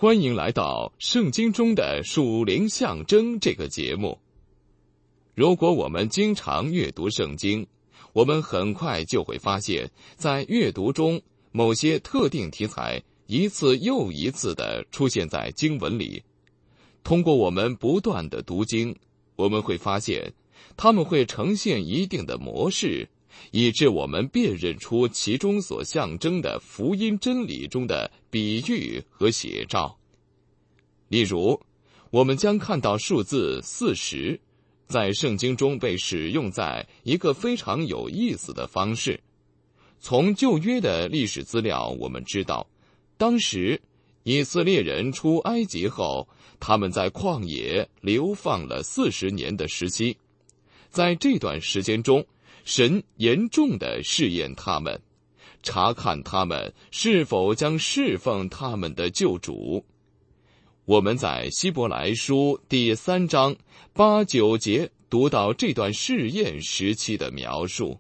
欢迎来到圣经中的属灵象征这个节目。如果我们经常阅读圣经，我们很快就会发现，在阅读中某些特定题材一次又一次地出现在经文里。通过我们不断的读经，我们会发现它们会呈现一定的模式，以致我们辨认出其中所象征的福音真理中的比喻和写照。例如，我们将看到数字40在圣经中被使用在一个非常有意思的方式。从旧约的历史资料我们知道，当时以色列人出埃及后，他们在旷野流放了40年的时期。在这段时间中，神严重地试验他们，查看他们是否将侍奉他们的救主。我们在希伯来书第3章8、9节读到这段试验时期的描述，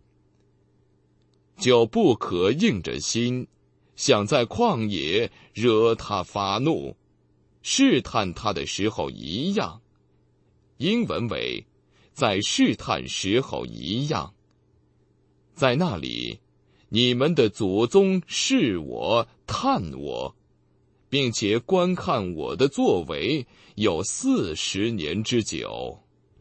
就不可硬着心，想在旷野惹他发怒，试探他的时候一样。英文为在试探时候一样。在那里，你们的祖宗试我、探我，并且观看我的作为有40年之久。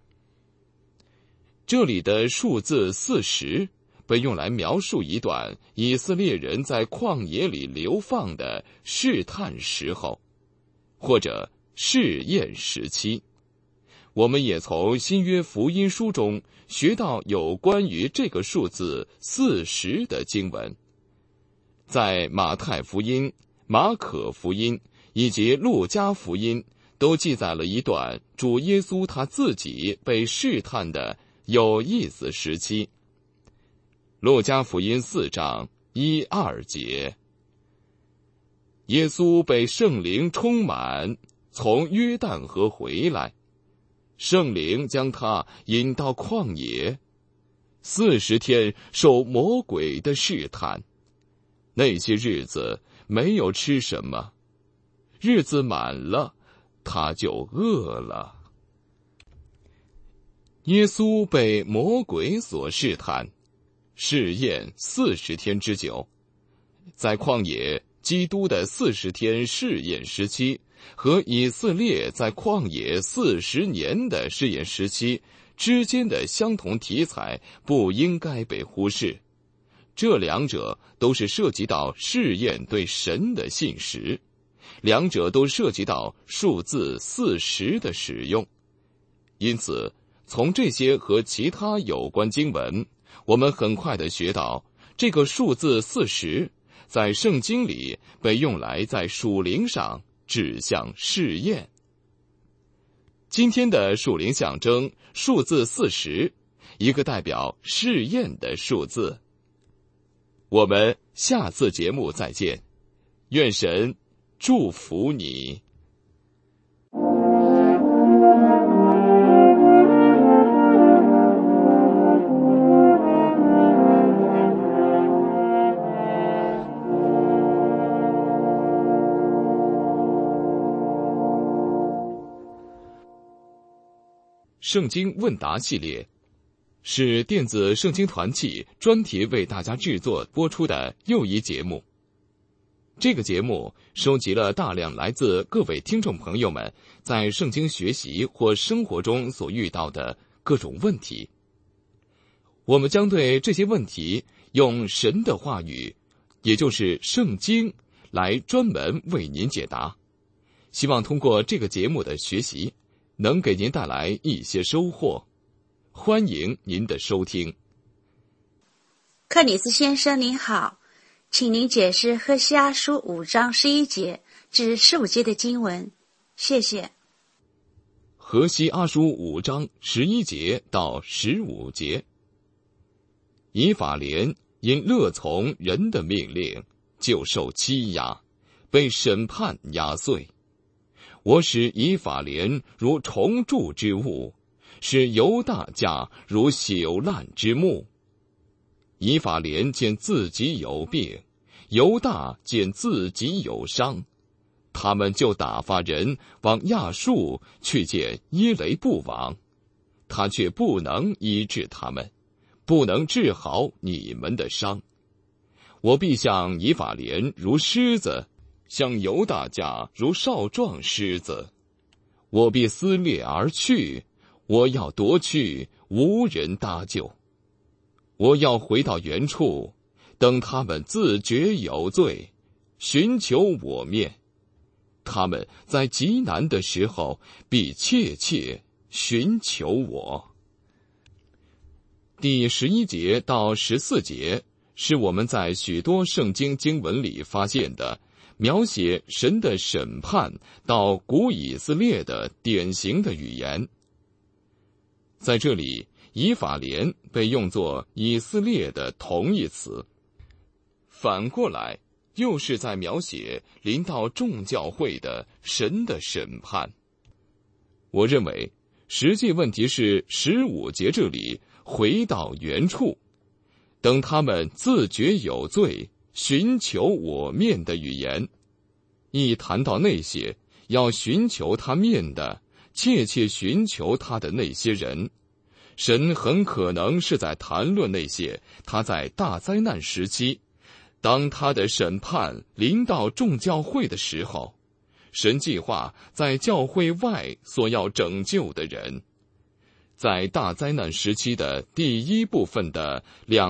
这里的数字40被用来描述一段以色列人在旷野里流放的试探时候，或者试验时期。我们也从新约福音书中学到有关于这个数字40的经文。在马太福音、马可福音以及路加福音都记载了一段主耶稣他自己被试探的有意思时期。路加福音4章1、2节，耶稣被圣灵充满，从约旦河回来，圣灵将他引到旷野，40天受魔鬼的试探。那些日子没有吃什么，日子满了，他就饿了。耶稣被魔鬼所试探，试验40天之久。在旷野，基督的40天试验时期和以色列在旷野40年的试验时期之间的相同题材不应该被忽视。这两者都是涉及到试验对神的信实，两者都涉及到数字40的使用。因此，从这些和其他有关经文，我们很快地学到，这个数字40在圣经里被用来在属灵上指向试验。今天的属灵象征数字40，一个代表试验的数字。我们下次节目再见，愿神祝福你。圣经问答系列是电子圣经团契专题为大家制作播出的又一节目。这个节目收集了大量来自各位听众朋友们在圣经学习或生活中所遇到的各种问题。我们将对这些问题用神的话语，也就是圣经，来专门为您解答。希望通过这个节目的学习，能给您带来一些收获。欢迎您的收听。 克里斯先生您好，请您解释何西阿书5章11节至15节的经文，谢谢。 何西阿书5章11节到15节，以法莲因乐从人的命令，就受欺压，被审判压碎。我使以法莲如虫蛀之物，使犹大家如朽烂之木。以法莲见自己有病，犹大见自己有伤， 他们就打发人往亚述去见耶雷布王，他却不能医治他们，不能治好你们的伤。我必向以法莲如狮子，向犹大家如少壮狮子。我必撕裂而去，我要夺去，无人搭救。我要回到原处，等他们自觉有罪，寻求我面。他们在极难的时候，必切切寻求我。第11节到14节是我们在许多圣经经文里发现的描写神的审判到古以色列的典型的语言。在这里，以法莲被用作以色列的同义词，反过来又是在描写临到众教会的神的审判。我认为实际问题是15节这里回到原处，等他们自觉有罪，寻求我面的语言。一谈到那些要寻求他面的，切切寻求他的那些人，神很可能是在谈论那些他在大灾难时期，当他的审判临到众教会的时候，神计划在教会外所要拯救的人。在大灾难时期的第一部分的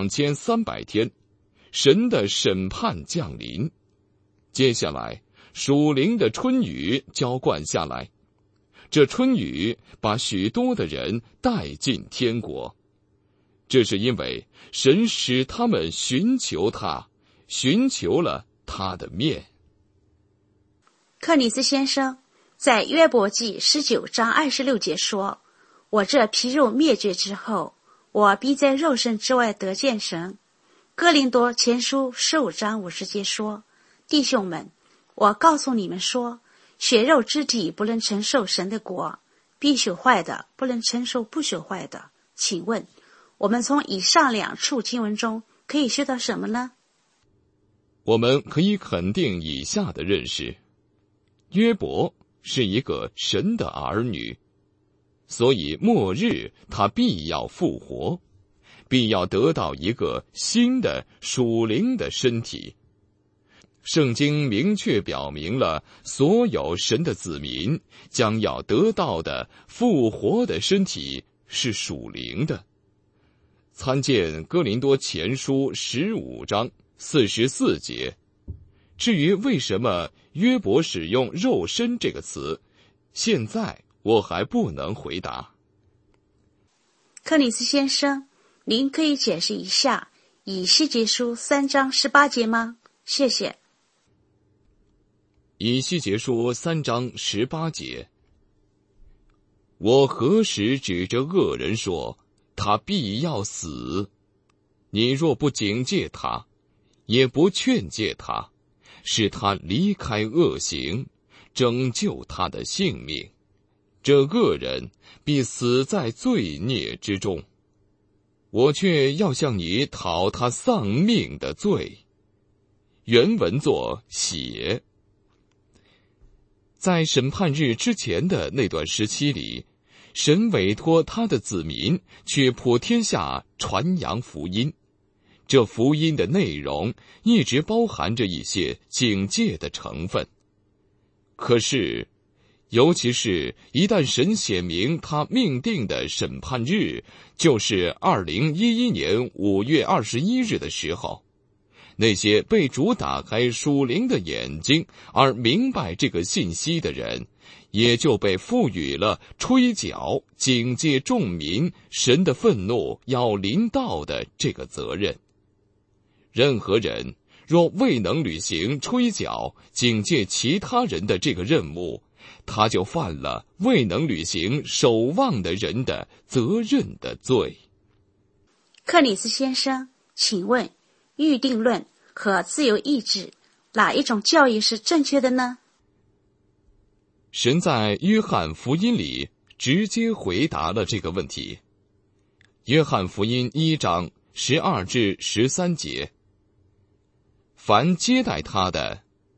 2300天，神的审判降临。接下来，属灵的春雨浇灌下来，这春雨把许多的人带进天国。这是因为神使他们寻求他，寻求了他的面。 克里斯先生在约伯记19章26节说，我这皮肉灭绝之后，我必在肉身之外得见神。哥林多前书15章50节说，弟兄们，我告诉你们说，血肉之体不能承受神的国，必朽坏的不能承受不朽坏的。请问，我们从以上2处经文中可以学到什么呢？ 我们可以肯定以下的认识：约伯是一个神的儿女，所以末日他必要复活，必要得到一个新的属灵的身体。圣经明确表明了所有神的子民将要得到的复活的身体是属灵的。参见哥林多前书15章44节。至于为什么约伯使用肉身这个词，现在我还不能回答。 克里斯先生，您可以解释一下以西结书3章18节吗？谢谢。 以西结书3章18节，我何时指着恶人说他必要死？你若不警戒他，也不劝诫他，使他离开恶行，拯救他的性命，这恶人必死在罪孽之中。我却要向你讨他丧命的罪。原文作血。在审判日之前的那段时期里，神委托他的子民去普天下传扬福音。这福音的内容一直包含着一些警戒的成分。可是，尤其是一旦神显明他命定的审判日，就是2011年5月21日的时候，那些被主打开属灵的眼睛而明白这个信息的人，也就被赋予了吹角警戒众民神的愤怒要临到的这个责任。任何人若未能履行吹角警戒其他人的这个任务，他就犯了未能履行守望的人的责任的罪。 克里斯先生，请问预定论和自由意志哪一种教义是正确的呢？ 神在约翰福音里直接回答了这个问题。约翰福音1章12至13节，凡接待他的，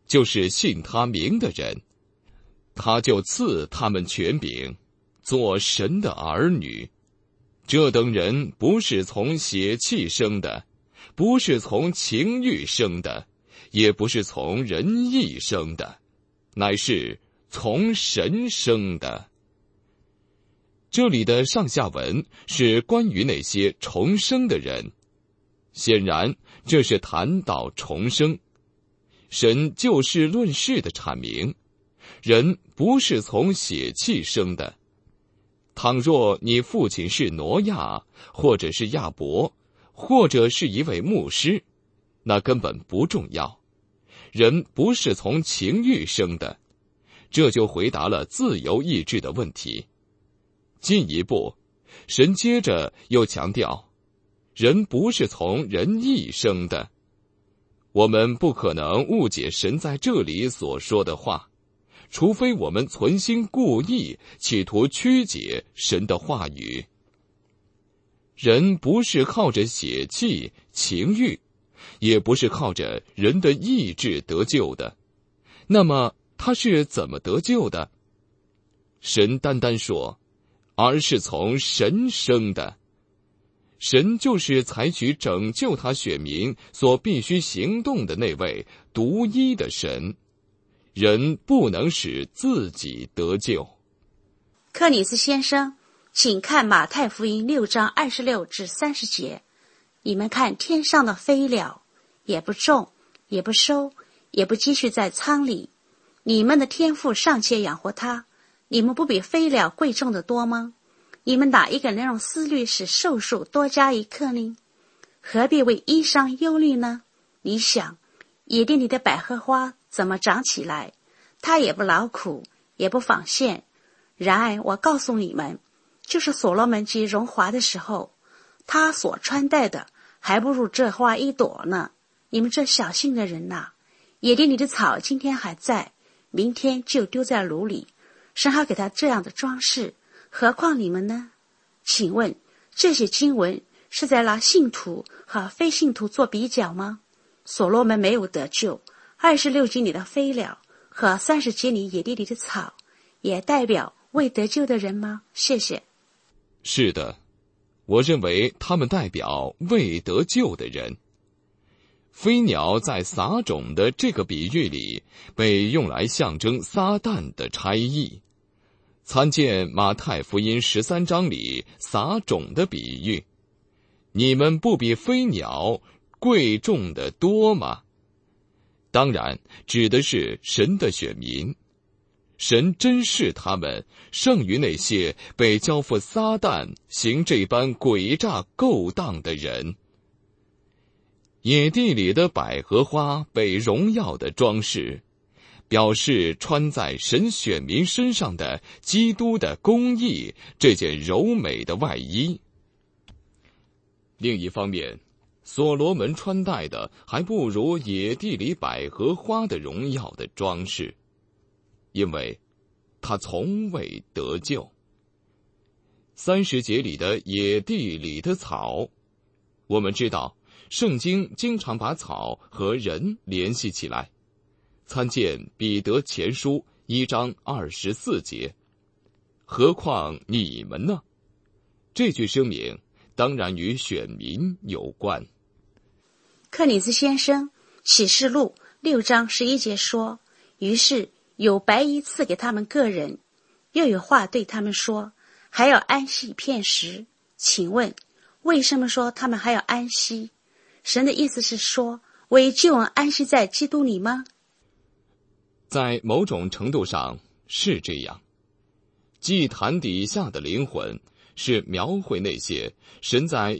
就是信他名的人，他就赐他们权柄，做神的儿女。这等人不是从血气生的，不是从情欲生的，也不是从人意生的，乃是从神生的。这里的上下文是关于那些重生的人，显然这是谈到重生。神就事论事的阐明，人不是从血气生的。倘若你父亲是挪亚，或者是亚伯，或者是一位牧师，那根本不重要。人不是从情欲生的，这就回答了自由意志的问题。进一步，神接着又强调，人不是从人意生的。我们不可能误解神在这里所说的话，除非我们存心故意企图曲解神的话语。人不是靠着血气、情欲，也不是靠着人的意志得救的。那么他是怎么得救的？神单单说，而是从神生的。神就是采取拯救他选民所必须行动的那位独一的神，人不能使自己得救。 克里斯先生，请看马太福音6章26至30节。你们看天上的飞鸟，也不种，也不收，也不积蓄在仓里，你们的天父尚且养活它，你们不比飞鸟贵重的多吗？你们哪一个能用思虑使寿数多加一刻呢？何必为衣裳忧虑呢？你想，野地里的百合花怎么长起来？它也不劳苦，也不纺线。然而我告诉你们，就是所罗门极荣华的时候，他所穿戴的还不如这花一朵呢。你们这小信的人哪，野地里的草今天还在，明天就丢在炉里，神还给他这样的装饰，何况你们呢？请问这些经文是在拿信徒和非信徒做比较吗？所罗门没有得救，26节里的飞鸟和30节里野地里的草也代表未得救的人吗？谢谢。 是的，我认为他们代表未得救的人。飞鸟在撒种的这个比喻里被用来象征撒旦的差役，参见马太福音13章里撒种的比喻。你们不比飞鸟贵重的多吗？当然指的是神的选民，神珍视他们胜于那些被交付撒旦行这般诡诈勾当的人。野地里的百合花被荣耀的装饰，表示穿在神选民身上的基督的公义这件柔美的外衣。另一方面，所罗门穿戴的还不如野地里百合花的荣耀的装饰，因为他从未得救。30节里的野地里的草，我们知道圣经经常把草和人联系起来，参见彼得前书1章24节。何况你们呢？这句声明当然与选民有关。 克里斯先生，启示录6章11节说，于是有白衣赐给他们个人，又有话对他们说，还要安息片时。请问为什么说他们还要安息？神的意思是说为救恩安息在基督里吗？ 在某种程度上是这样。祭坛底下的灵魂是描绘那些神在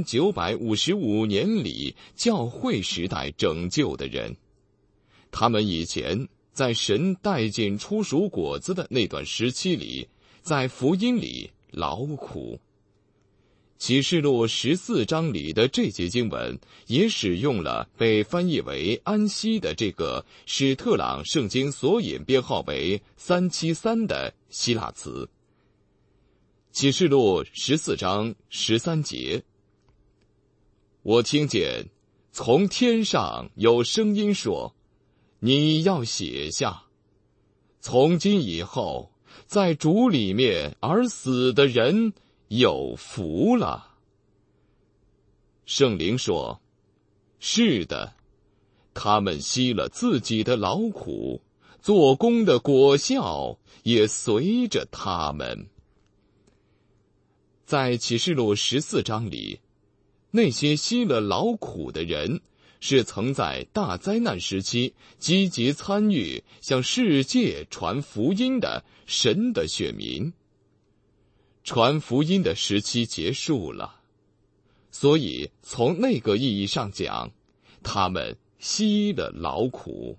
1955年里教会时代拯救的人，他们以前在神带进初熟果子的那段时期里，在福音里劳苦。启示录14章里的这节经文也使用了被翻译为安息的这个史特朗圣经索引编号为373的希腊词。启示录14章13节，我听见从天上有声音说， 你要写下，从今以后，在主里面而死的人有福了。圣灵说，是的，他们息了自己的劳苦，做工的果效也随着他们。在启示录14章里，那些息了劳苦的人，是曾在大灾难时期积极参与向世界传福音的神的选民。传福音的时期结束了，所以从那个意义上讲，他们息了劳苦。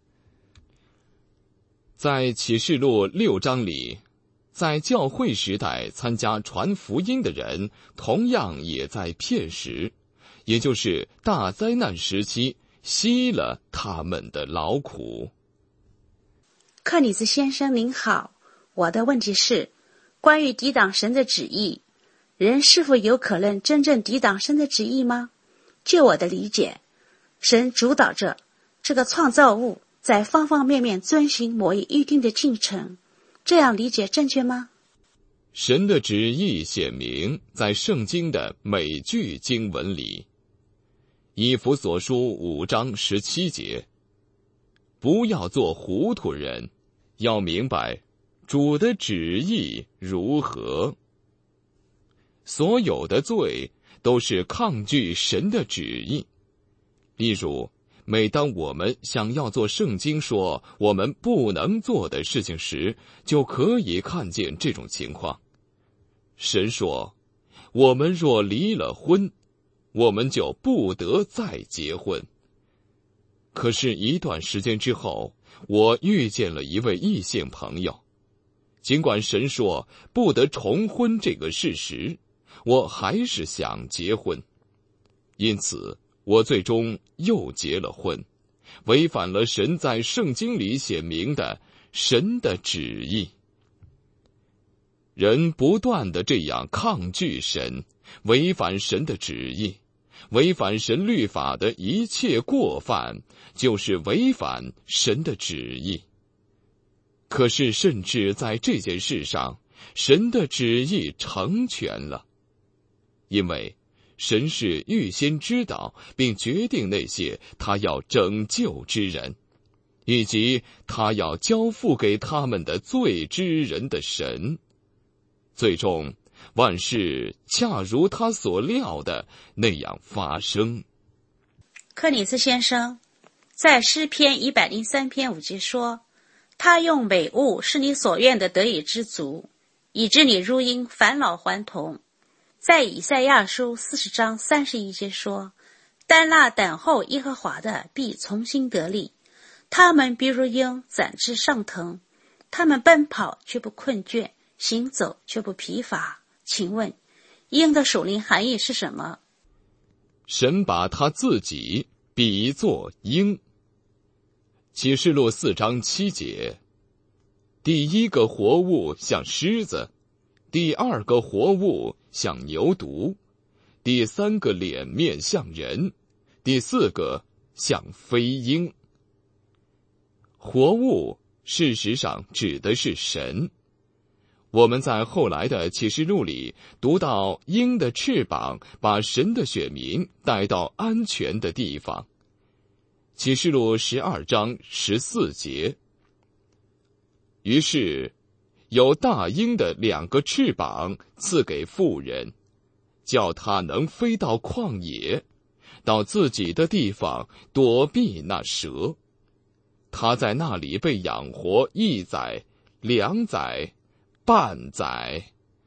在启示录6章里，在教会时代参加传福音的人，同样也在片时，也就是大灾难时期，息了他们的劳苦。 克里斯先生您好，我的问题是，关于抵挡神的旨意，人是否有可能真正抵挡神的旨意吗？就我的理解，神主导着这个创造物在方方面面遵循某一预定的进程，这样理解正确吗？ 神的旨意显明在圣经的每句经文里。以弗所书5章17节，不要做糊涂人，要明白主的旨意如何。所有的罪都是抗拒神的旨意。例如，每当我们想要做圣经说我们不能做的事情时，就可以看见这种情况。神说，我们若离了婚，我们就不得再结婚。可是一段时间之后，我遇见了一位异性朋友，尽管神说不得重婚这个事实，我还是想结婚。因此我最终又结了婚，违反了神在圣经里显明的神的旨意。人不断地这样抗拒神，违反神的旨意，违反神律法的一切过犯，就是违反神的旨意。可是甚至在这件事上，神的旨意成全了，因为神是预先知道并决定那些他要拯救之人，以及他要交付给他们的罪之人的神。最终万事恰如他所料的那样发生。 克里斯先生在诗篇103篇5节说，他用美物使你所愿的得以知足，以致你如鹰返老还童。在以赛亚书40章31节说，但那等候耶和华的必重新得力，他们必如鹰展翅上腾，他们奔跑却不困倦，行走却不疲乏。请问鹰的属灵含义是什么？ 神把他自己比作鹰。启示录4章7节，第一个活物像狮子，第二个活物像牛犊，第三个脸面像人，第四个像飞鹰。活物事实上指的是神。我们在后来的启示录里读到鹰的翅膀把神的选民带到安全的地方。启示录12章14节。于是有大鹰的2个翅膀赐给妇人，叫他能飞到旷野，到自己的地方躲避那蛇。他在那里被养活1载、2载、半载。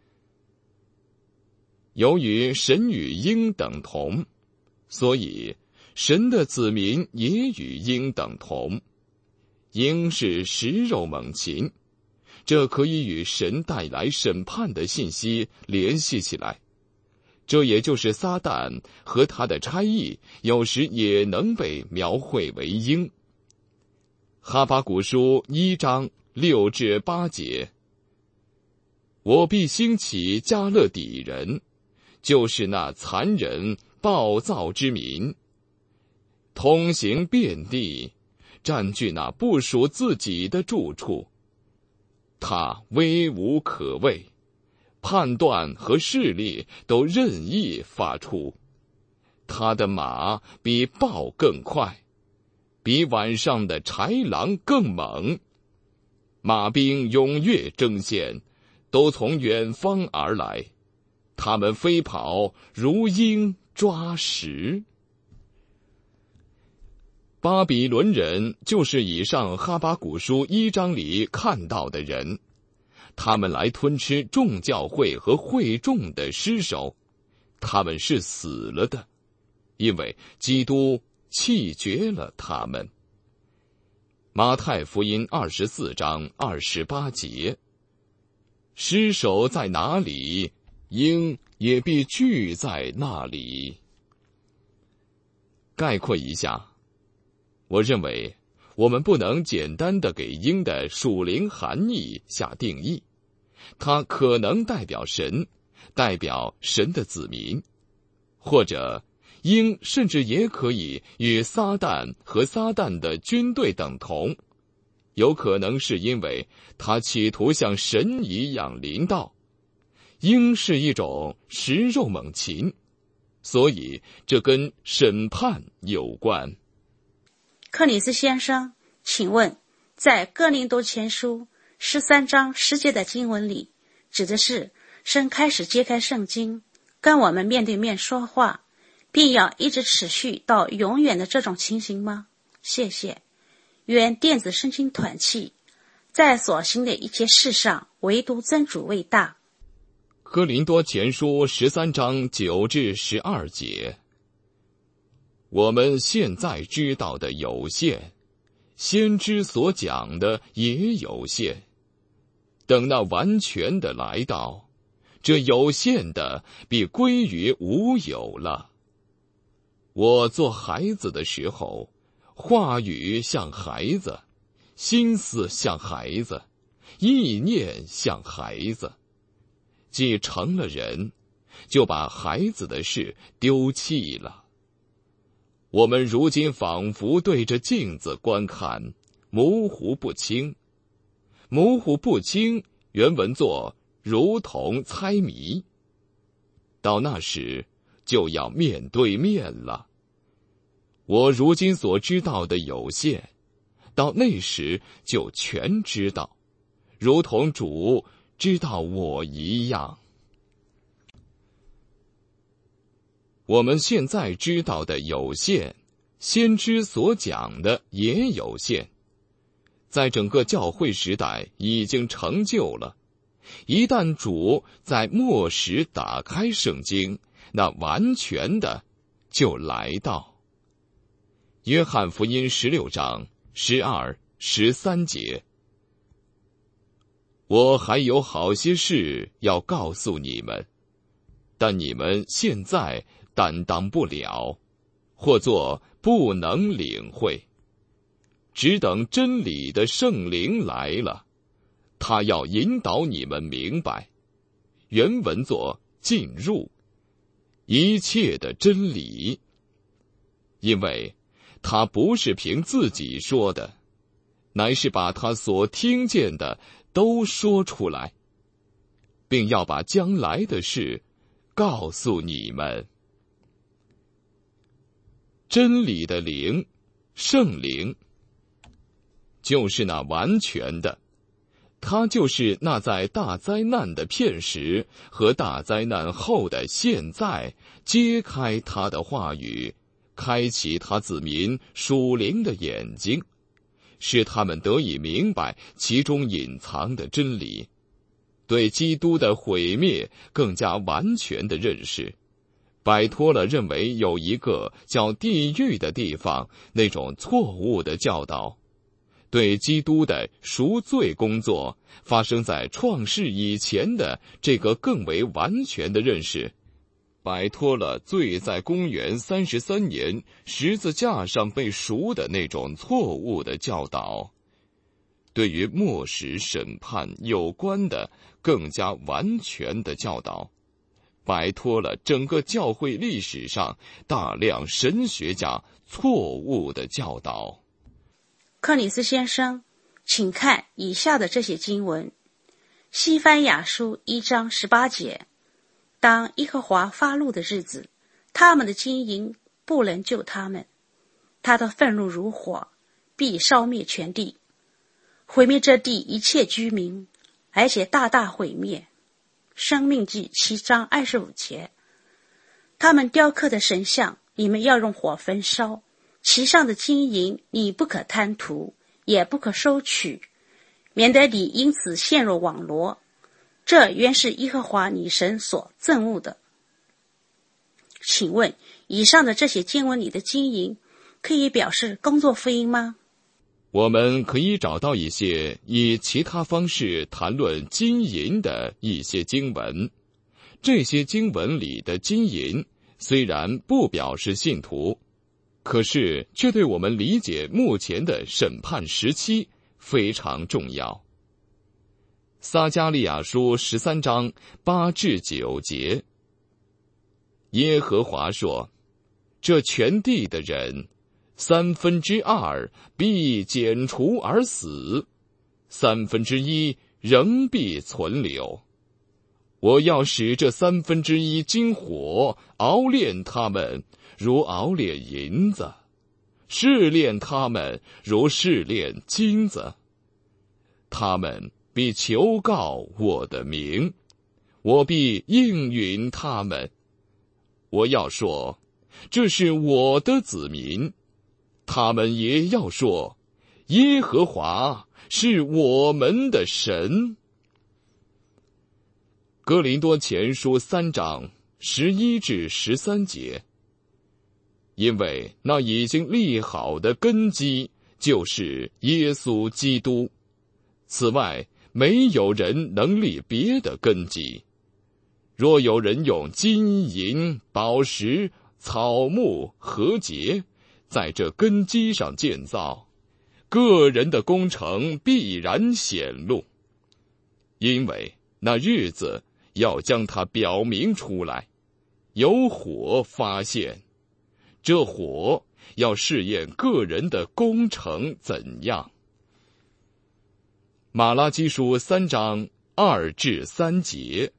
由于神与鹰等同，所以神的子民也与鹰等同。鹰是食肉猛禽，这可以与神带来审判的信息联系起来。这也就是撒旦和他的差役有时也能被描绘为鹰。哈巴谷书1章6至8节，我必兴起加勒底人，就是那残忍暴躁之民，通行遍地， 占据那不属自己的住处。他威无可畏，判断和势力都任意发出。他的马比豹更快，比晚上的豺狼更猛。马兵踊跃争先，都从远方而来，他们飞跑如鹰抓食。巴比伦人就是以上哈巴谷书1章里看到的人，他们来吞吃众教会和会众的尸首，他们是死了的，因为基督弃绝了他们。马太福音24章28节，尸首在哪里，鹰也必聚在那里。概括一下，我认为我们不能简单地给鹰的属灵含义下定义，它可能代表神，代表神的子民，或者鹰甚至也可以与撒旦和撒旦的军队等同，有可能是因为它企图像神一样临到。鹰是一种食肉猛禽，所以这跟审判有关。 克里斯先生，请问在哥林多前书13章10节的经文里，指的是神开始揭开圣经，跟我们面对面说话，并要一直持续到永远的这种情形吗？谢谢。愿电子圣经团契在所行的一切事上，唯独真主为大。 哥林多前书13章9至12节，我们现在知道的有限，先知所讲的也有限。等那完全的来到，这有限的必归于无有了。我做孩子的时候，话语像孩子，心思像孩子，意念像孩子。既成了人，就把孩子的事丢弃了。我们如今仿佛对着镜子观看，模糊不清。模糊不清原文作如同猜谜。到那时就要面对面了。我如今所知道的有限，到那时就全知道，如同主知道我一样。我们现在知道的有限，先知所讲的也有限。在整个教会时代已经成就了。一旦主在末时打开圣经，那完全的就来到。约翰福音16章12、13节，我还有好些事要告诉你们，但你们现在担当不了，或作不能领会。只等真理的圣灵来了，他要引导你们明白。原文作进入一切的真理，因为他不是凭自己说的，乃是把他所听见的都说出来，并要把将来的事告诉你们。真理的灵，圣灵，就是那完全的，他就是那在大灾难的片时和大灾难后的现在揭开他的话语，开启他子民属灵的眼睛，使他们得以明白其中隐藏的真理，对基督的毁灭更加完全的认识，摆脱了认为有一个叫地狱的地方那种错误的教导，对基督的赎罪工作发生在创世以前的这个更为完全的认识，摆脱了罪在公元33年十字架上被赎的那种错误的教导，对于末时审判有关的更加完全的教导，摆脱了整个教会历史上大量神学家错误的教导。 克里斯先生，请看以下的这些经文：西番雅书1章18节，当耶和华发怒的日子，他们的金银不能救他们，他的愤怒如火，必烧灭全地，毁灭这地一切居民，而且大大毁灭。申命记7章25节，他们雕刻的神像，你们要用火焚烧，其上的金银你不可贪图，也不可收取，免得你因此陷入网罗，这原是耶和华你神所憎恶的。请问以上的这些经文里的金银可以表示工作福音吗？ 我们可以找到一些以其他方式谈论金银的一些经文，这些经文里的金银虽然不表示信徒，可是却对我们理解目前的审判时期非常重要。撒迦利亚书13章8至9节，耶和华说：这全地的人2/3必剪除而死，1/3仍必存留。我要使这1/3金火熬炼他们，如熬炼银子；试炼他们，如试炼金子。他们必求告我的名，我必应允他们。我要说，这是我的子民。他们也要说，耶和华是我们的神。哥林多前书3章11至13节，因为那已经立好的根基就是耶稣基督，此外没有人能立别的根基。若有人用金银宝石草木禾秸在这根基上建造，个人的工程必然显露，因为那日子要将它表明出来，有火发现，这火要试验个人的工程怎样。马拉基书3章2至3节，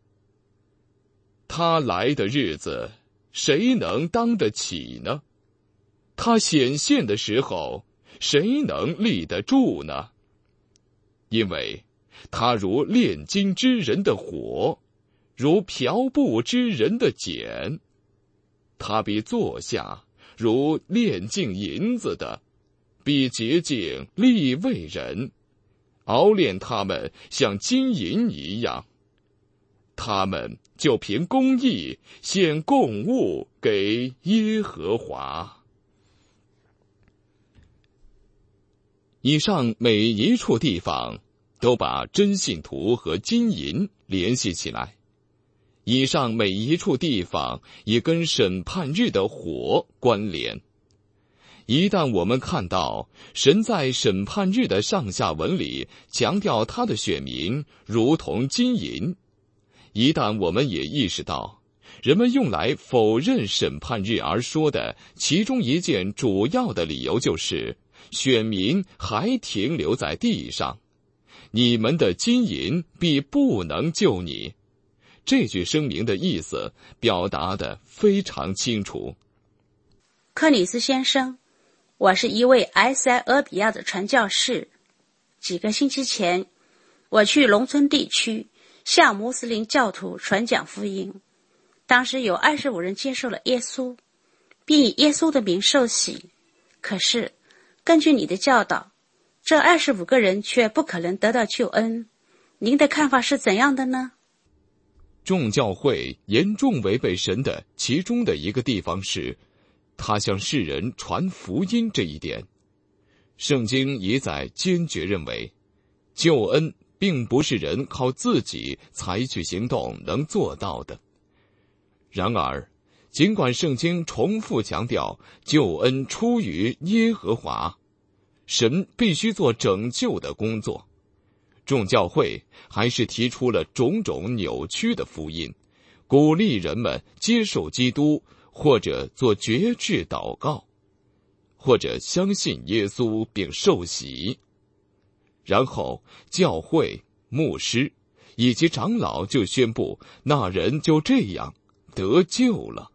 他来的日子，谁能当得起呢？他显现的时候，谁能立得住呢？因为他如炼金之人的火，如漂布之人的碱。他必坐下，如炼净银子的，必洁净利未人，熬炼他们像金银一样。他们就凭公义献供物给耶和华。以上每一处地方都把真信徒和金银联系起来，以上每一处地方也跟审判日的火关联。一旦我们看到神在审判日的上下文里强调他的选民如同金银，一旦我们也意识到人们用来否认审判日而说的其中一件主要的理由就是选民还停留在地上，你们的金银必不能救你。这句声明的意思表达得非常清楚。 克里斯先生，我是一位埃塞俄比亚的传教士。几个星期前，我去农村地区向穆斯林教徒传讲福音，当时有25人接受了耶稣，并以耶稣的名受洗。可是根据你的教导，这25个人却不可能得到救恩，您的看法是怎样的呢？ 众教会严重违背神的其中的一个地方是，他向世人传福音这一点。圣经一再坚决认为，救恩并不是人靠自己采取行动能做到的。然而，尽管圣经重复强调救恩出于耶和华，神必须做拯救的工作，众教会还是提出了种种扭曲的福音，鼓励人们接受基督或者做决志祷告。 或者相信耶稣并受洗，然后教会、牧师以及长老就宣布那人就这样得救了。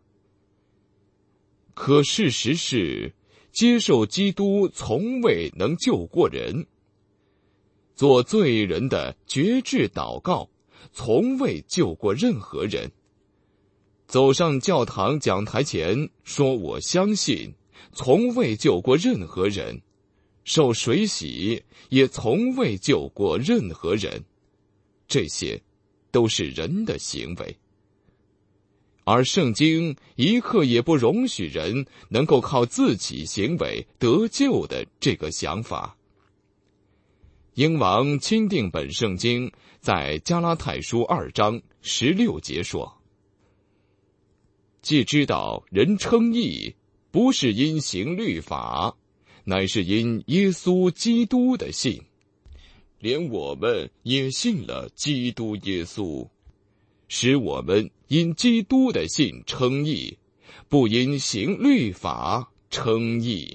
可事实是，接受基督从未能救过人，做罪人的决志祷告从未救过任何人，走上教堂讲台前说我相信从未救过任何人，受水洗也从未救过任何人，这些都是人的行为。而圣经一刻也不容许人能够靠自己行为得救的这个想法。英王钦定本圣经在加拉太书2章16节说，既知道人称义不是因行律法，乃是因耶稣基督的信，连我们也信了基督耶稣，使我们因基督的信称义，不因行律法称义。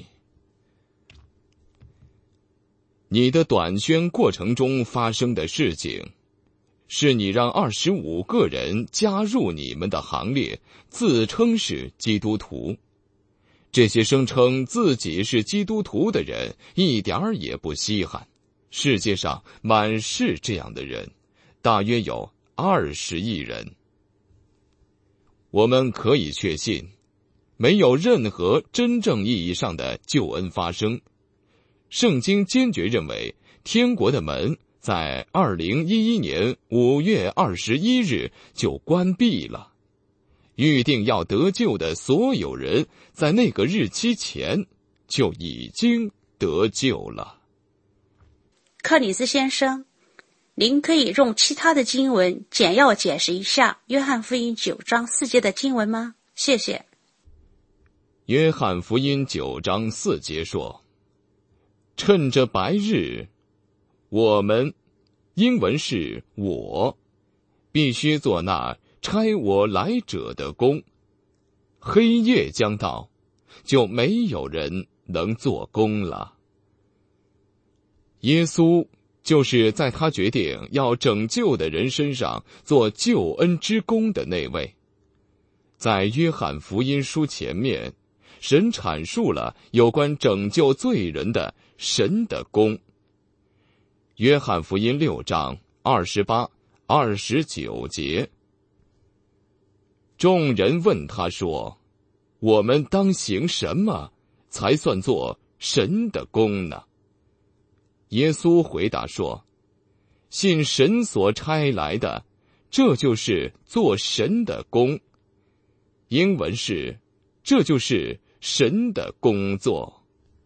你的短宣过程中发生的事情，是你让25个人加入你们的行列，自称是基督徒。这些声称自己是基督徒的人一点儿也不稀罕，世界上满是这样的人，大约有20亿人。我们可以确信，没有任何真正意义上的救恩发生。圣经坚决认为，天国的门在2011年5月21日就关闭了。预定要得救的所有人，在那个日期前就已经得救了。 克里斯先生，您可以用其他的经文简要解释一下约翰福音9章4节的经文吗？谢谢。 约翰福音9章4节说，趁着白日，我们，英文是我，必须做那差我来者的工，黑夜将到，就没有人能做工了。耶稣就是在他决定要拯救的人身上做救恩之工的那位。在约翰福音书前面，神阐述了有关拯救罪人的神的工。约翰福音6章28、29节，众人问他说，我们当行什么才算作神的工呢？耶稣回答说，信神所差来的，这就是做神的工。英文是，这就是神的工作。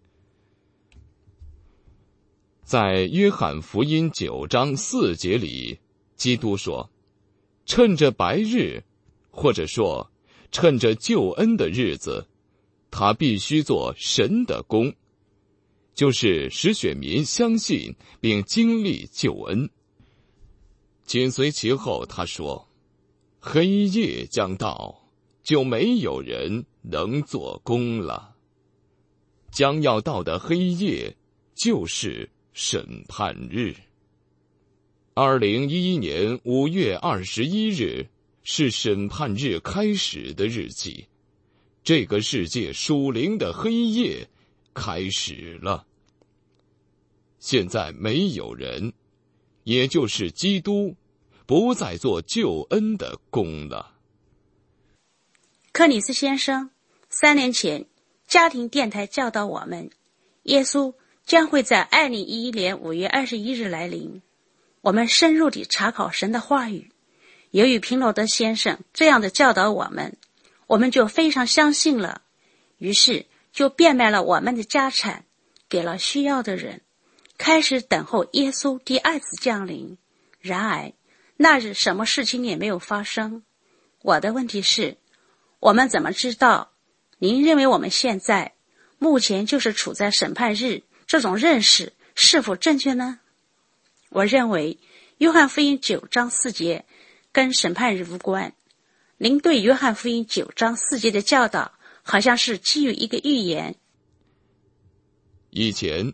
在约翰福音9章4节里，基督说，趁着白日，或者说趁着救恩的日子，他必须做神的工，就是使选民相信并经历救恩。紧随其后他说，黑夜将到，就没有人能做工了。将要到的黑夜就是审判日。2011年5月21日是审判日开始的日期，这个世界属灵的黑夜开始了。现在没有人，也就是基督，不再做救恩的工了。 克里斯先生，3年前家庭电台教导我们，耶稣将会在2011年5月21日来临。我们深入地查考神的话语，由于平罗德先生这样的教导我们，我们就非常相信了，于是就变卖了我们的家产，给了需要的人，开始等候耶稣第2次降临。然而那日什么事情也没有发生。我的问题是，我们怎么知道您认为我们现在目前就是处在审判日，这种认识是否正确呢？我认为约翰福音9章4节跟审判日无关。您对约翰福音9章4节的教导好像是基于一个预言。 以前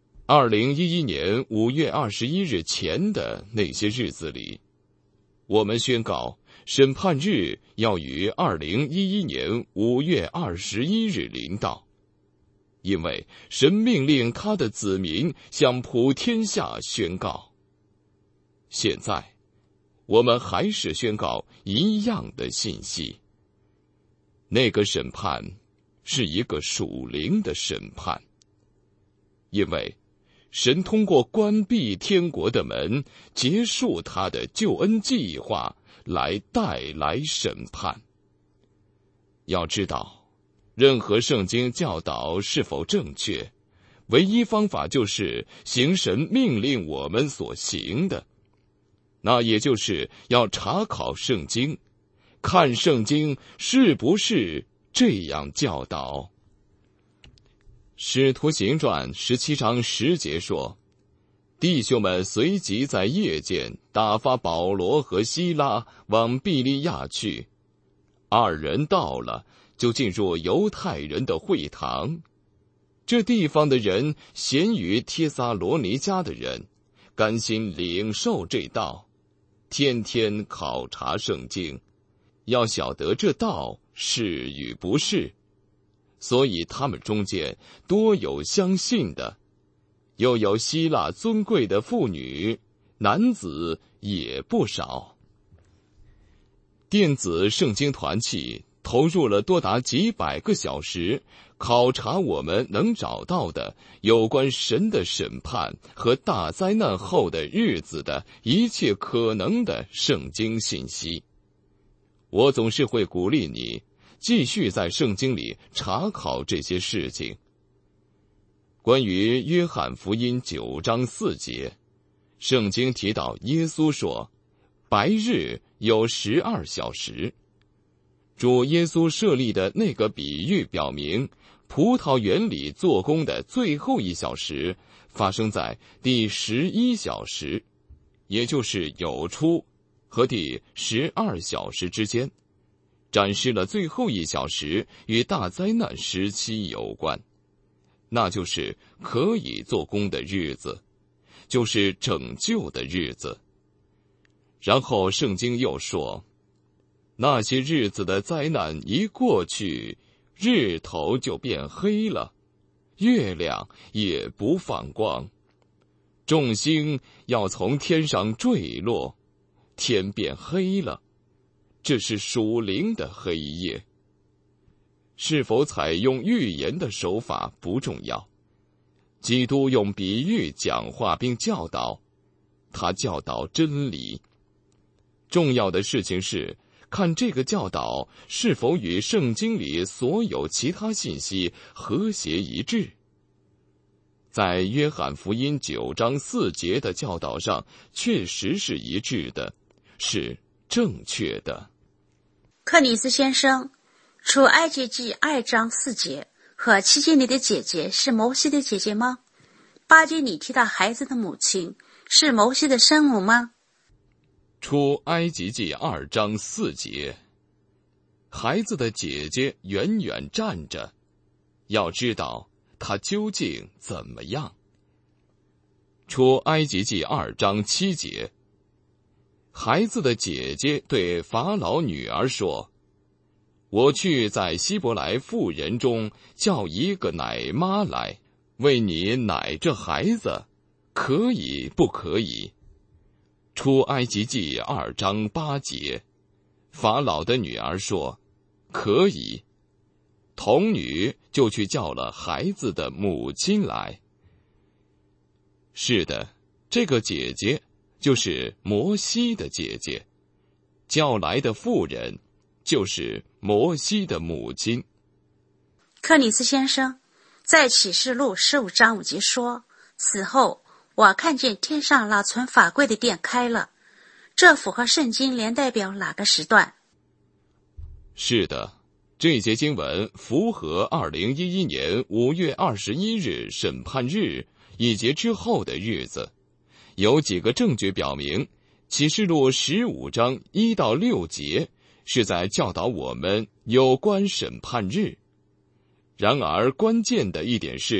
2011年5月21日前的那些日子里，我们宣告审判日要于2011年5月21日临到，因为神命令他的子民向普天下宣告。现在我们还是宣告一样的信息。那个审判是一个属灵的审判，因为神通过关闭天国的门，结束他的救恩计划，来带来审判。要知道，任何圣经教导是否正确，唯一方法就是行神命令我们所行的，那也就是要查考圣经，看圣经是不是这样教导。使徒行传17章10节说，弟兄们随即在夜间打发保罗和西拉往庇利亚去。二人到了，就进入犹太人的会堂。这地方的人咸于帖撒罗尼迦的人，甘心领受这道，天天考察圣经，要晓得这道是与不是。所以他们中间多有相信的，又有希腊尊贵的妇女，男子也不少。电子圣经团契投入了多达几百个小时，考察我们能找到的有关神的审判和大灾难后的日子的一切可能的圣经信息。我总是会鼓励你继续在圣经里查考这些事情。关于约翰福音9章4节，圣经提到耶稣说，白日有12小时。主耶稣设立的那个比喻表明，葡萄园里做工的最后1小时发生在第11小时，也就是有出和第12小时之间，展示了最后1小时与大灾难时期有关，那就是可以做工的日子，就是拯救的日子。然后圣经又说，那些日子的灾难一过去，日头就变黑了，月亮也不放光，众星要从天上坠落，天变黑了。这是属灵的黑夜。是否采用预言的手法不重要，基督用比喻讲话并教导，他教导真理。重要的事情是看这个教导是否与圣经里所有其他信息和谐一致。在约翰福音9章4节的教导上确实是一致的，是正确的。 克里斯先生，出埃及记2章4节和7节里的姐姐是摩西的姐姐吗？8节里提到孩子的母亲是摩西的生母吗？ 出埃及记2章4节，孩子的姐姐远远站着，要知道她究竟怎么样。出埃及记2章7节，孩子的姐姐对法老女儿说，我去在希伯来妇人中叫一个奶妈来，为你奶这孩子，可以不可以？出埃及记2章8节，法老的女儿说，可以。童女就去叫了孩子的母亲来。是的，这个姐姐就是摩西的姐姐，叫来的妇人就是摩西的母亲。 克里斯先生，在启示录15章5节说，此后我看见天上那存法柜的殿开了，这符合圣经连代表哪个时段？ 是的，这节经文符合2011年5月21日审判日一节之后的日子。有几个证据表明，启示录15章1到6节是在教导我们有关审判日。然而关键的一点是，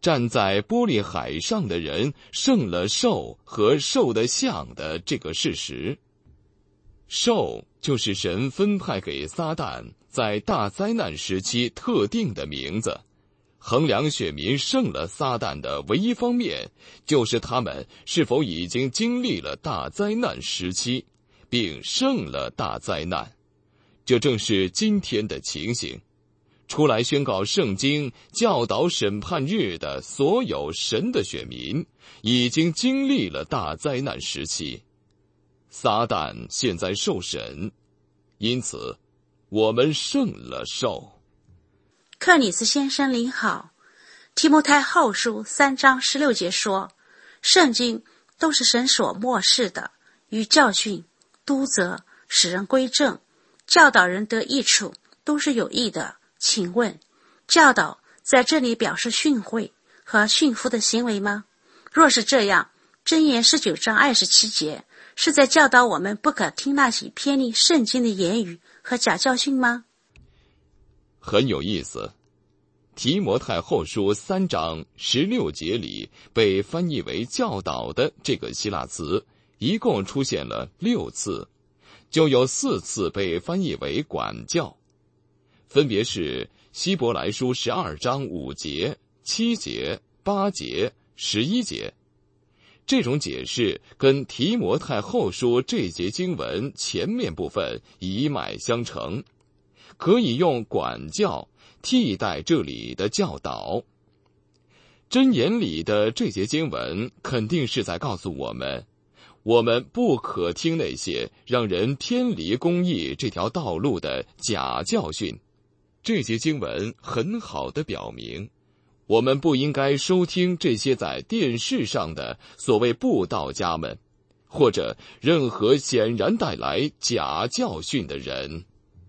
站在玻璃海上的人胜了兽和兽的像的这个事实。兽就是神分派给撒旦在大灾难时期特定的名字。衡量选民胜了撒旦的唯一方面，就是他们是否已经经历了大灾难时期，并胜了大灾难。这正是今天的情形。出来宣告圣经教导审判日的所有神的选民，已经经历了大灾难时期。撒旦现在受审，因此我们胜了兽。 克里斯先生您好，提摩太后书3章16节说，圣经都是神所默示的，与教训、督责、使人归正、教导人得益处，都是有益的。请问，教导在这里表示训诲和驯服的行为吗？若是这样，箴言19章27节是在教导我们不可听那些偏离圣经的言语和假教训吗？ 很有意思。提摩太后书3章16节里被翻译为教导的这个希腊词一共出现了6次，就有4次被翻译为管教，分别是希伯来书12章5节、7节、8节、11节。这种解释跟提摩太后书这节经文前面部分一脉相承，可以用管教替代这里的教导。箴言里的这节经文肯定是在告诉我们，我们不可听那些让人偏离公义这条道路的假教训。这节经文很好地表明，我们不应该收听这些在电视上的所谓布道家们，或者任何显然带来假教训的人。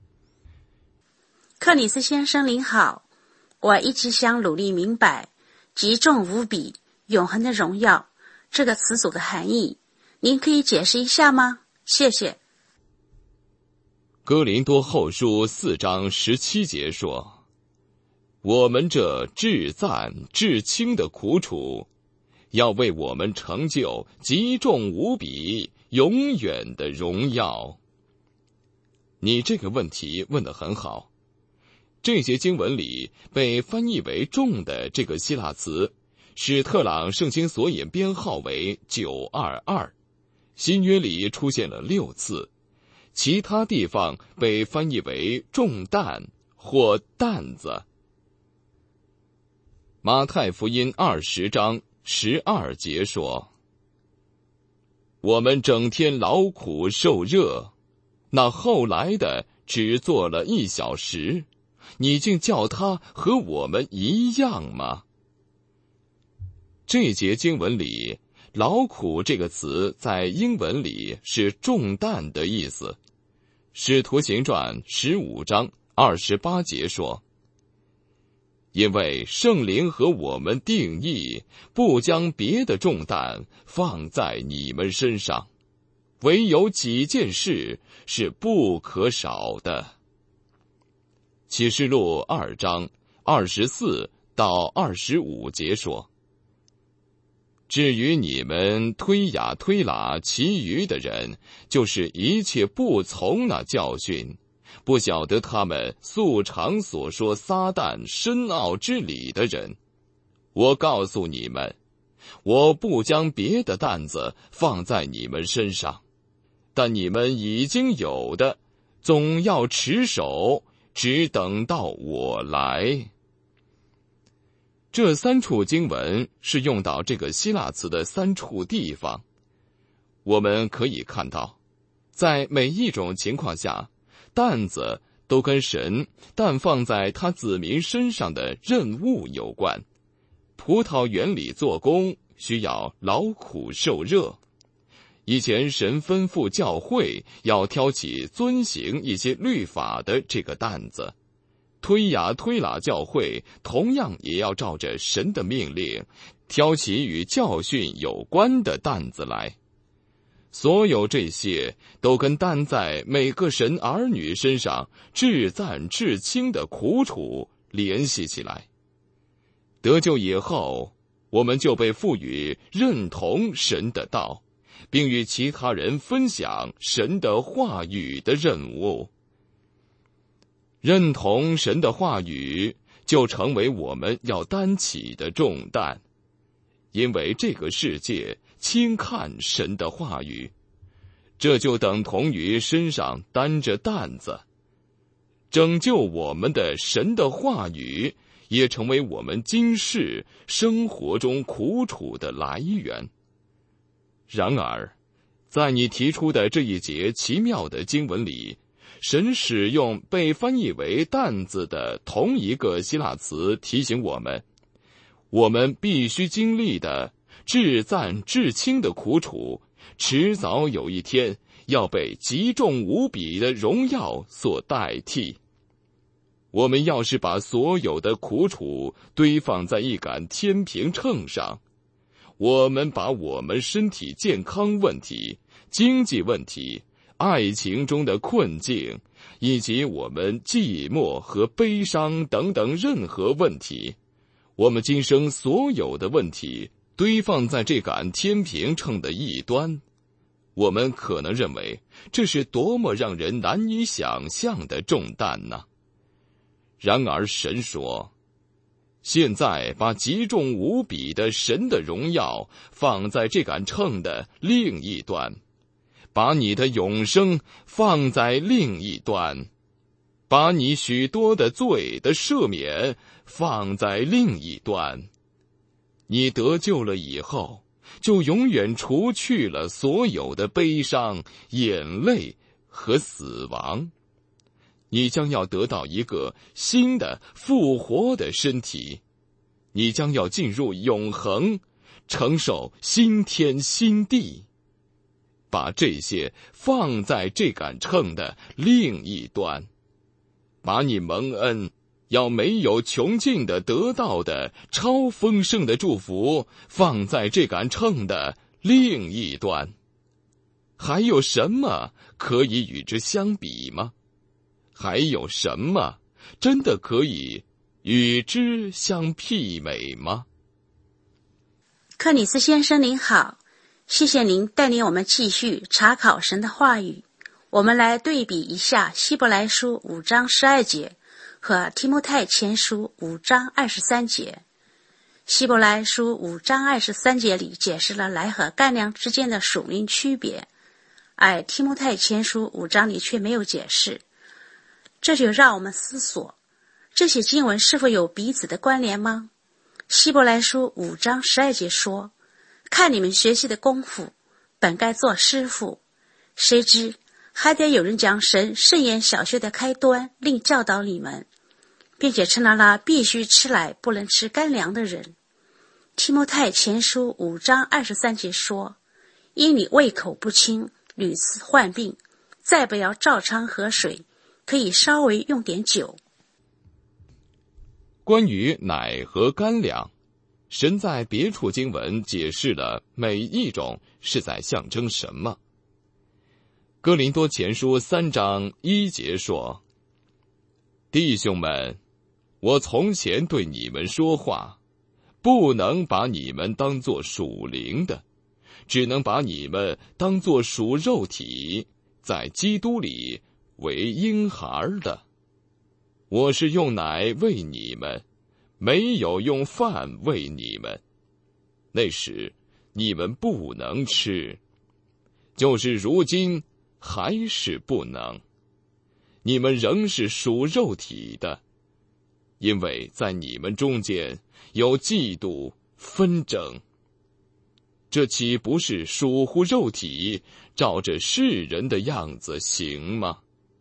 克里斯先生您好，我一直想努力明白极重无比、永恒的荣耀这个词组的含义，您可以解释一下吗？谢谢。 哥林多后书4章17节说，我们这至赞至轻的苦楚，要为我们成就极重无比、永远的荣耀。你这个问题问得很好。这些经文里被翻译为重的这个希腊词，史特朗圣经索引编号为922，新约里出现了6次，其他地方被翻译为重担或担子。马太福音20章12节说，我们整天劳苦受热，那后来的只做了1小时，你竟叫他和我们一样吗？这节经文里，劳苦这个词在英文里是重担的意思。使徒行传15章28节说，因为圣灵和我们定义，不将别的重担放在你们身上，唯有几件事是不可少的。启示录2章24到25节说，至于你们推雅推拉其余的人，就是一切不从那教训，不晓得他们素常所说撒旦深奥之理的人，我告诉你们，我不将别的担子放在你们身上，但你们已经有的，总要持守，只等到我来。这3处经文是用到这个希腊词的3处地方。我们可以看到，在每一种情况下，担子都跟神但放在他子民身上的任务有关。葡萄园里做工需要劳苦受热，以前神吩咐教会要挑起遵行一些律法的这个担子，推雅推拉教会同样也要照着神的命令挑起与教训有关的担子来。所有这些都跟担在每个神儿女身上至赞至轻的苦楚联系起来。 得救以后，我们就被赋予认同神的道，并与其他人分享神的话语的任务。认同神的话语，就成为我们要担起的重担，因为这个世界轻看神的话语，这就等同于身上担着担子。拯救我们的神的话语，也成为我们今世生活中苦楚的来源。然而，在你提出的这一节奇妙的经文里，神使用被翻译为担子的同一个希腊词，提醒我们必须经历的至赞至轻的苦楚，迟早有一天要被极重无比的荣耀所代替。我们要是把所有的苦楚堆放在一杆天平秤上，我们把我们身体健康问题、经济问题、爱情中的困境，以及我们寂寞和悲伤等等任何问题，我们今生所有的问题堆放在这杆天平秤的一端，我们可能认为这是多么让人难以想象的重担呢？然而神说，现在把极重无比的神的荣耀放在这杆秤的另一端，把你的永生放在另一端，把你许多的罪的赦免放在另一端。你得救了以后，就永远除去了所有的悲伤、眼泪和死亡。你将要得到一个新的复活的身体，你将要进入永恒，承受新天新地。把这些放在这杆秤的另一端，把你蒙恩要没有穷尽的得到的超丰盛的祝福放在这杆秤的另一端。还有什么可以与之相比吗？还有什么真的可以与之相媲美吗？ 克里斯先生您好，谢谢您带领我们继续查考神的话语。我们来对比一下希伯来书5章12节和提摩太前书5章23节。希伯来书5章23节里解释了奶和干粮之间的属灵区别，而提摩太前书5章里却没有解释。这就让我们思索，这些经文是否有彼此的关联吗？希伯来书5章12节说，看你们学习的功夫，本该做师傅，谁知还得有人将神圣言小学的开端另教导你们，并且成了那必须吃奶不能吃干粮的人。提摩太前书5章23节说，因你胃口不清，屡次患病，再不要照常喝水，可以稍微用点酒。 关于奶和干粮，神在别处经文解释了每一种是在象征什么。哥林多前书3章1节说，弟兄们，我从前对你们说话，不能把你们当作属灵的，只能把你们当作属肉体，在基督里为婴孩的。我是用奶喂你们，没有用饭喂你们，那时你们不能吃，就是如今还是不能，你们仍是属肉体的，因为在你们中间有嫉妒纷争，这岂不是属乎肉体，照着世人的样子行吗？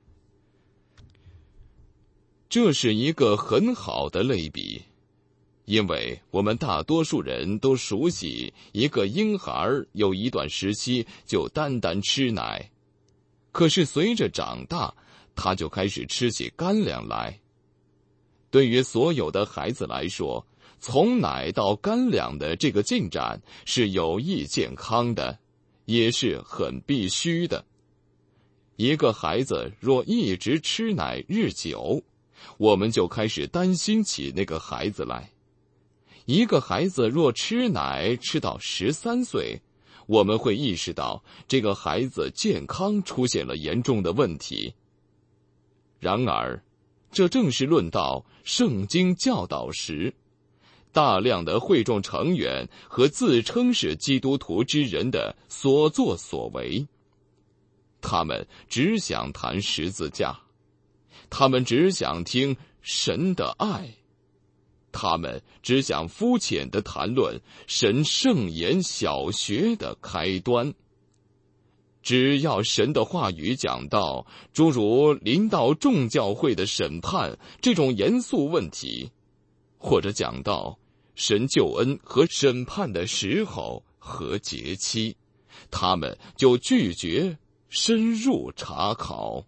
这是一个很好的类比，因为我们大多数人都熟悉一个婴孩有一段时期就单单吃奶，可是随着长大，他就开始吃起干粮来。对于所有的孩子来说，从奶到干粮的这个进展是有益健康的，也是很必须的。一个孩子若一直吃奶日久，我们就开始担心起那个孩子来， 一个孩子若吃奶吃到13岁，我们会意识到这个孩子健康出现了严重的问题。然而，这正是论到圣经教导时，大量的会众成员和自称是基督徒之人的所作所为。他们只想谈十字架，他们只想听神的爱，他们只想肤浅地谈论神圣言小学的开端。只要神的话语讲到诸如临到众教会的审判这种严肃问题，或者讲到神救恩和审判的时候和节期，他们就拒绝深入查考。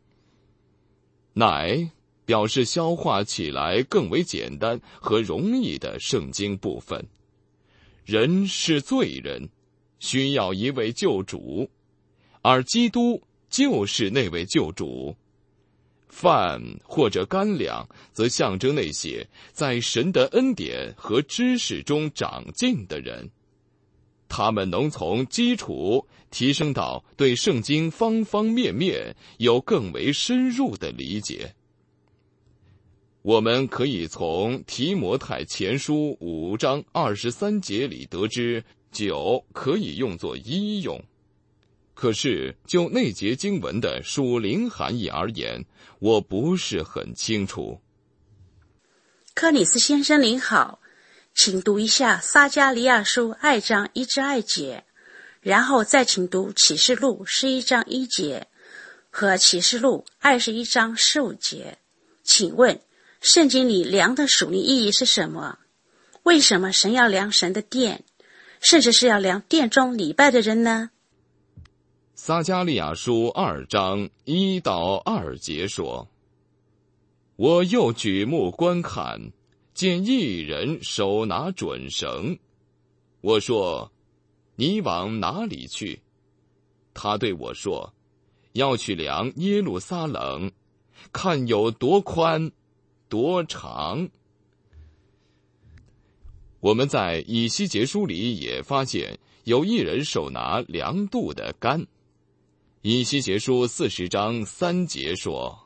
奶表示消化起来更为简单和容易的圣经部分。人是罪人，需要一位救主，而基督就是那位救主。饭或者干粮则象征那些在神的恩典和知识中长进的人，他们能从基础提升到对圣经方方面面有更为深入的理解。我们可以从提摩太前书5章23节里得知，酒可以用作医用。可是就那节经文的属灵含义而言，我不是很清楚。 克里斯先生您好，请读一下撒迦利亚书2章1至2节，然后再请读启示录11章1节和启示录21章15节。请问圣经里量的属灵意义是什么？为什么神要量神的殿，甚至是要量殿中礼拜的人呢？ 撒迦利亚书2章1到2节说：我又举目观看，见一人手拿准绳。我说：你往哪里去？他对我说：要去量耶路撒冷，看有多宽多长。我们在以西结书里也发现有一人手拿量度的杆。以西结书40章3节说：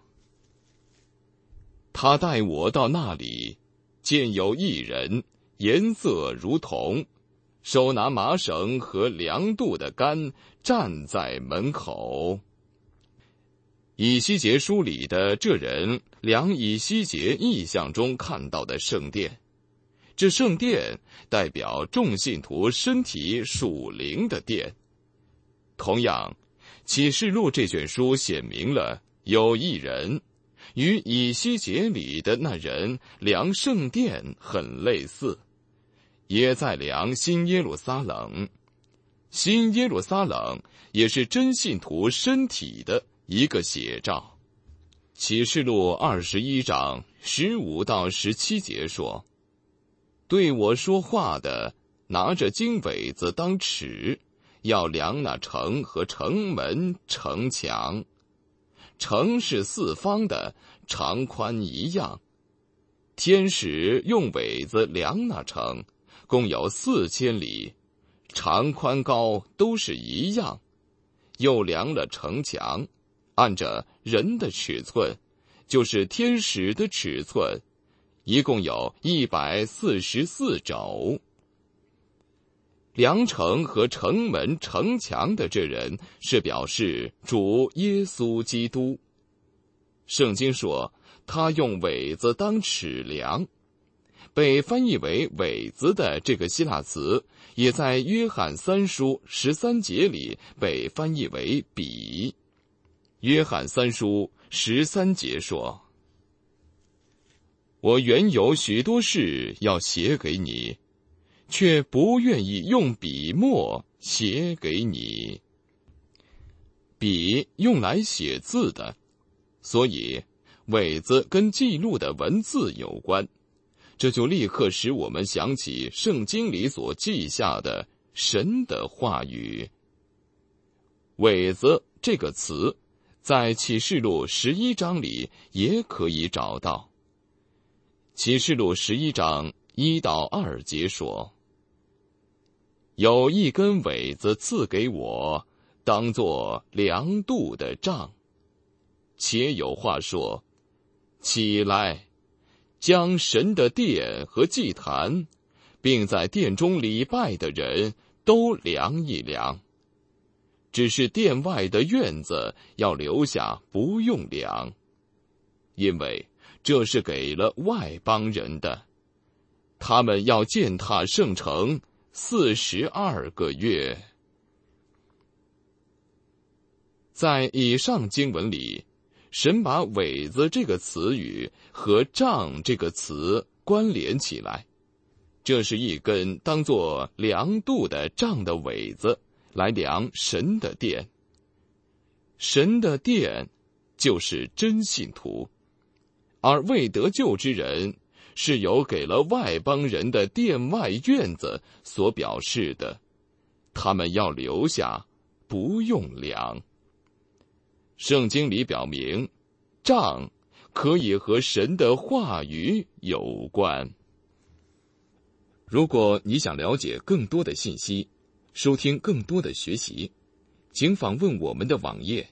他带我到那里，见有一人，颜色如铜，手拿麻绳和量度的杆，站在门口。以西结书里的这人量以西结意象中看到的圣殿，这圣殿代表众信徒身体属灵的殿。同样，启示录这卷书显明了有一人与以西结里的那人量圣殿很类似，也在量新耶路撒冷。新耶路撒冷也是真信徒身体的一个写照。启示录21章15到17节说：对我说话的拿着经苇子当尺，要量那城和城门城墙。城是四方的，长宽一样。天使用苇子量那城，共有4000里，长宽高都是一样。又量了城墙，按着人的尺寸，就是天使的尺寸，一共有144肘。量城和城门城墙的这人是表示主耶稣基督。圣经说他用苇子当尺量，被翻译为苇子的这个希腊词也在约翰3书13节里被翻译为笔。约翰3书13节说：我原有许多事要写给你，却不愿意用笔墨写给你。笔用来写字的，所以苇子跟记录的文字有关，这就立刻使我们想起圣经里所记下的神的话语。苇子这个词在启示录11章里也可以找到。启示录11章 1到2节说：有一根苇子赐给我，当作量度的杖。且有话说：起来，将神的殿和祭坛，并在殿中礼拜的人都量一量。只是殿外的院子要留下，不用量，因为这是给了外邦人的。他们要践踏圣城42个月。在以上经文里，神把苇子这个词语和杖这个词关联起来。这是一根当作量度的杖的苇子，来量神的殿。神的殿就是真信徒，而未得救之人是由给了外邦人的殿外院子所表示的，他们要留下，不用量。圣经里表明，杖可以和神的话语有关。如果你想了解更多的信息，收听更多的学习，请访问我们的网页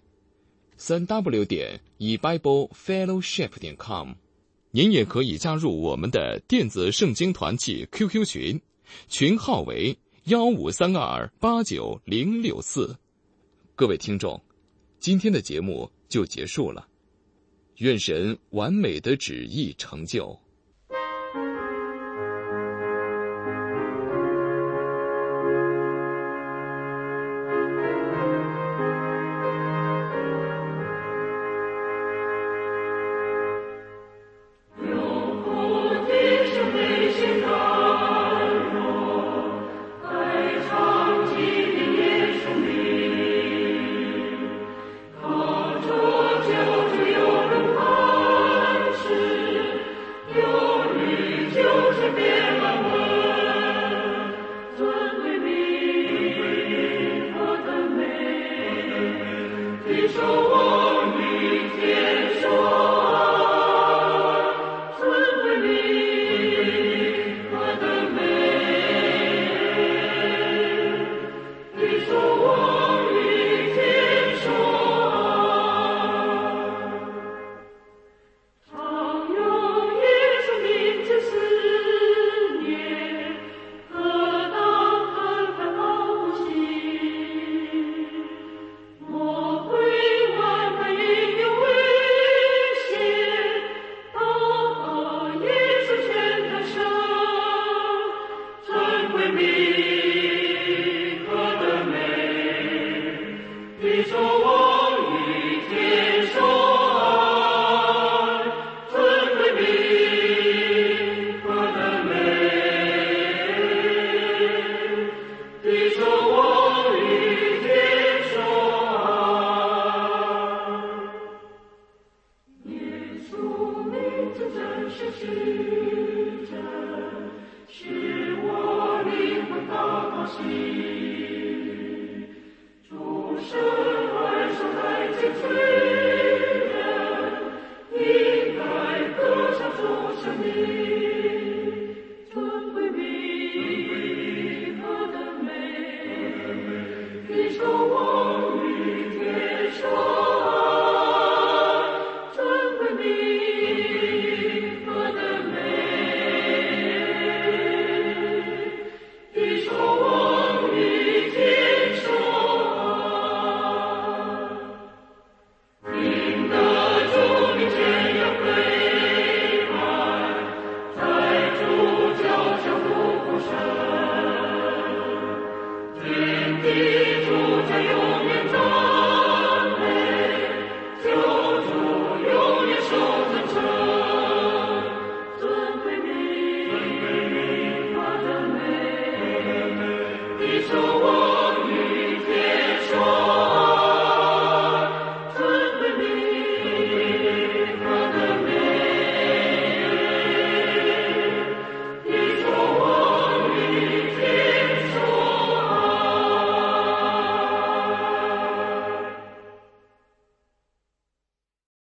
3w.ebiblefellowship.com。您也可以加入我们的电子圣经团契 QQ 群，群号为153289064。各位听众，今天的节目就结束了，愿神完美的旨意成就。 天地